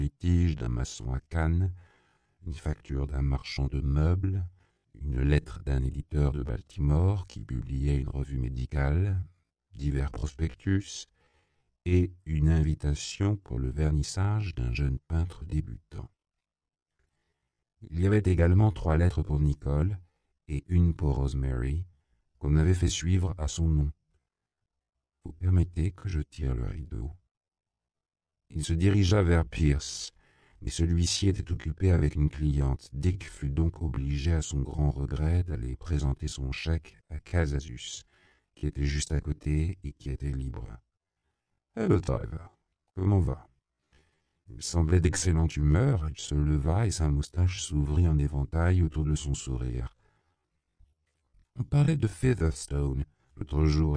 litige d'un maçon à Cannes, une facture d'un marchand de meubles, une lettre d'un éditeur de Baltimore qui publiait une revue médicale, divers prospectus et une invitation pour le vernissage d'un jeune peintre débutant. Il y avait également 3 lettres pour Nicole et une pour Rosemary, qu'on avait fait suivre à son nom. Vous permettez que je tire le rideau. Il se dirigea vers Pierce, mais celui-ci était occupé avec une cliente. Dick fut donc obligé, à son grand regret, d'aller présenter son chèque à Casasus, qui était juste à côté et qui était libre. « Hello, Driver, comment va ?» Il semblait d'excellente humeur, il se leva et sa moustache s'ouvrit en éventail autour de son sourire. « On parlait de Featherstone l'autre jour